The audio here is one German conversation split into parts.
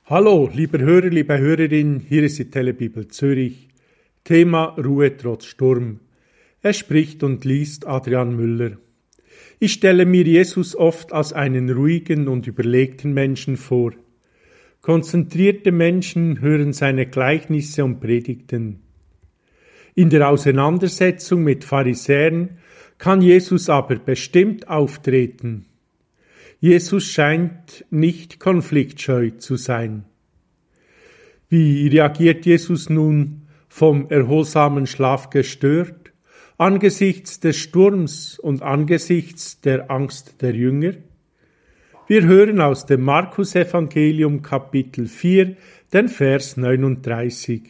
Hallo, lieber Hörer, liebe Hörerin, hier ist die Telebibel Zürich. Thema Ruhe trotz Sturm. Es spricht und liest Adrian Müller. Ich stelle mir Jesus oft als einen ruhigen und überlegten Menschen vor. Konzentrierte Menschen hören seine Gleichnisse und Predigten. In der Auseinandersetzung mit Pharisäern kann Jesus aber bestimmt auftreten. Jesus scheint nicht konfliktscheu zu sein. Wie reagiert Jesus nun vom erholsamen Schlaf gestört, angesichts des Sturms und angesichts der Angst der Jünger? Wir hören aus dem Markus-Evangelium Kapitel 4, den Vers 39.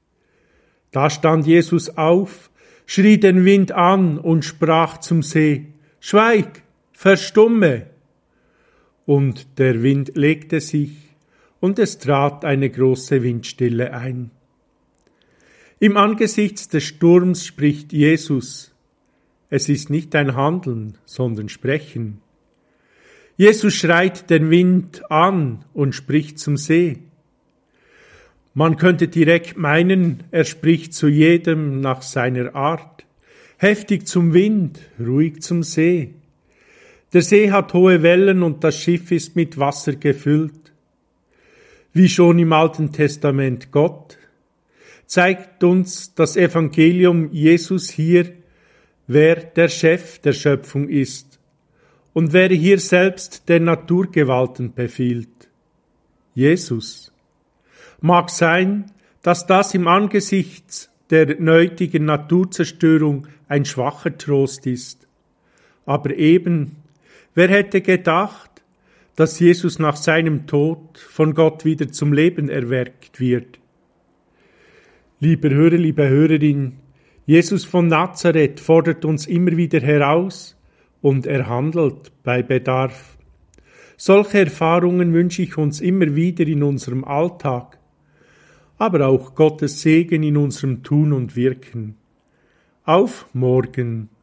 Da stand Jesus auf, schrie den Wind an und sprach zum See: Schweig, verstumme! Und der Wind legte sich, und es trat eine große Windstille ein. Im Angesichts des Sturms spricht Jesus. Es ist nicht ein Handeln, sondern Sprechen. Jesus schreit den Wind an und spricht zum See. Man könnte direkt meinen, er spricht zu jedem nach seiner Art. Heftig zum Wind, ruhig zum See. Der See hat hohe Wellen und das Schiff ist mit Wasser gefüllt. Wie schon im Alten Testament Gott, zeigt uns das Evangelium Jesus hier, wer der Chef der Schöpfung ist und wer hier selbst den Naturgewalten befiehlt. Jesus. Mag sein, dass das im Angesicht der nötigen Naturzerstörung ein schwacher Trost ist. Aber eben, wer hätte gedacht, dass Jesus nach seinem Tod von Gott wieder zum Leben erweckt wird? Lieber Hörer, liebe Hörerin, Jesus von Nazareth fordert uns immer wieder heraus und er handelt bei Bedarf. Solche Erfahrungen wünsche ich uns immer wieder in unserem Alltag, aber auch Gottes Segen in unserem Tun und Wirken. Auf morgen!